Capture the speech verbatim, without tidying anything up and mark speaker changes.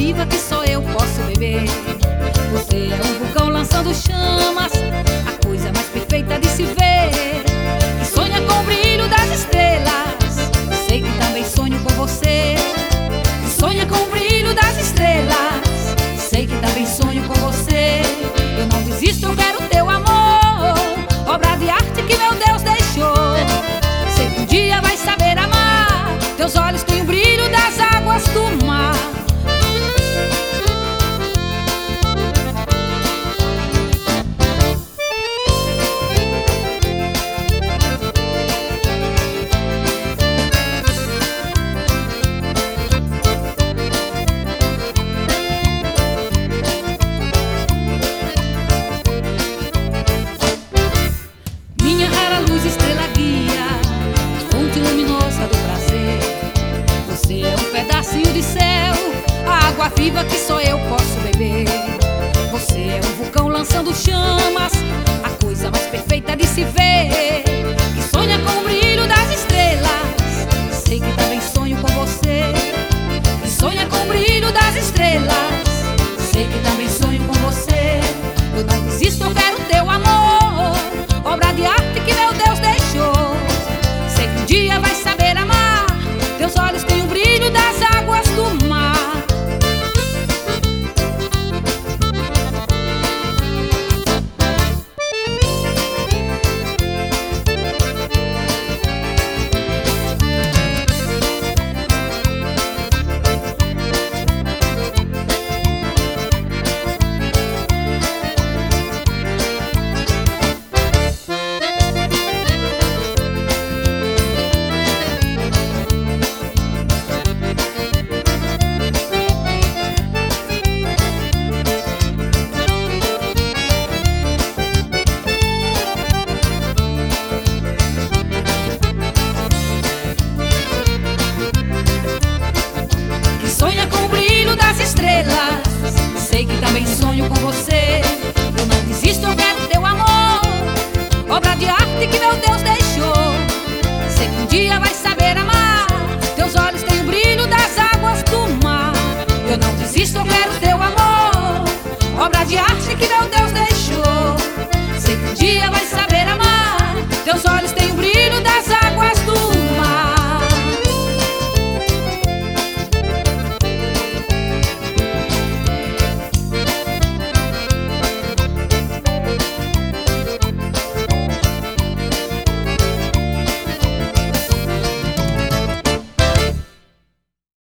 Speaker 1: viva que só eu posso beber. Você é um vulcão lançando chamas, a coisa mais perfeita de se ver. E sonha com o brilho das estrelas, sei que também sonho com você. E sonha com o brilho das estrelas, sei que também sonho com você. Eu não desisto, eu quero teu amor, obra de arte que meu Deus deixou. Sei que um dia vai saber amar, teus olhos têm o brilho das águas do mar. Estrela guia, fonte luminosa do prazer. Você é um pedacinho de céu, a água viva que só eu posso beber. Você é um vulcão lançando chamas, a coisa mais perfeita de se ver. Que sonha com o brilho das estrelas, sei que também sonho com você. Que sonha com o brilho das estrelas, sei que também sonho com você. Eu não desisto, eu quero teu amor, obra de arte que meu Deus deixou. Sei que um dia vai saber amar, teus olhos têm o brilho das águas do mar. Sonha com o brilho das estrelas, sei que também sonho com você. Eu não desisto, eu quero teu amor, obra de arte que meu Deus deixou. Sei que um dia vai saber amar, teus olhos têm o brilho das águas do mar. Eu não desisto, eu quero teu amor, obra de arte que meu Deus